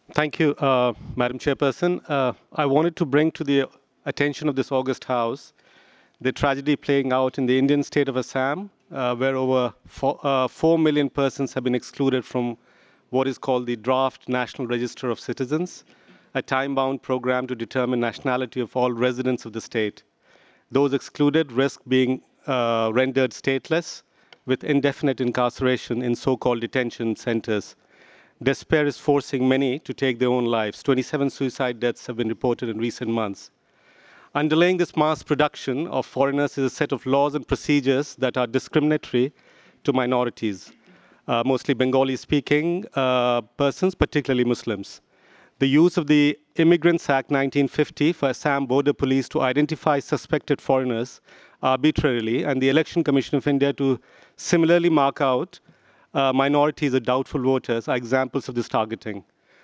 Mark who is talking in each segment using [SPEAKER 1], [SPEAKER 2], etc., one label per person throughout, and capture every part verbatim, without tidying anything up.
[SPEAKER 1] Thank you, uh, Madam Chairperson. Uh, I wanted to bring to the attention of this August House the tragedy playing out in the Indian state of Assam, uh, where over four, uh, four million persons have been excluded from what is called the Draft National Register of Citizens, a time-bound program to determine nationality of all residents of the state. Those excluded risk being uh, rendered stateless with indefinite incarceration in so-called detention centers. Despair is forcing many to take their own lives. twenty-seven suicide deaths have been reported in recent months. Underlying this mass production of foreigners is a set of laws and procedures that are discriminatory to minorities, uh, mostly Bengali-speaking uh, persons, particularly Muslims. The use of the Immigrants Act nineteen fifty for Assam Border Police to identify suspected foreigners arbitrarily, and the Election Commission of India to similarly mark out uh, minorities or doubtful voters are examples of this targeting.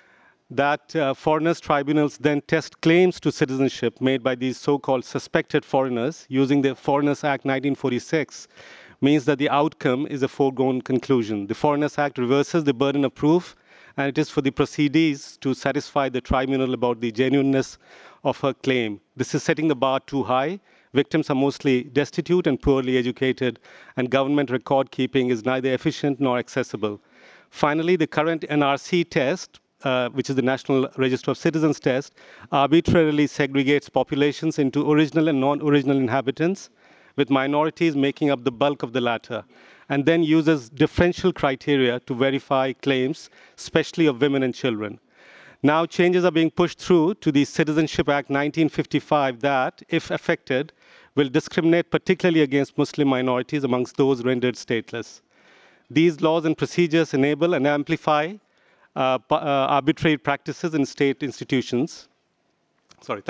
[SPEAKER 1] That uh, foreigners tribunals then test claims to citizenship made by these so-called suspected foreigners using the Foreigners Act nineteen forty-six means that the outcome is a foregone conclusion. The Foreigners Act reverses the burden of proof, and it is for the proceedees to satisfy the tribunal about the genuineness of her claim. This is setting the bar too high. Victims are mostly destitute and poorly educated, and government record keeping is neither efficient nor accessible. Finally, the current N R C test, uh, which is the National Register of Citizens test, arbitrarily segregates populations into original and non-original inhabitants, with minorities making up the bulk of the latter, and then uses differential criteria to verify claims, especially of women and children. Now changes are being pushed through to the Citizenship Act nineteen fifty-five that, if affected, will discriminate particularly against Muslim minorities amongst those rendered stateless. These laws and procedures enable and amplify uh, uh, arbitrary practices in state institutions. Sorry.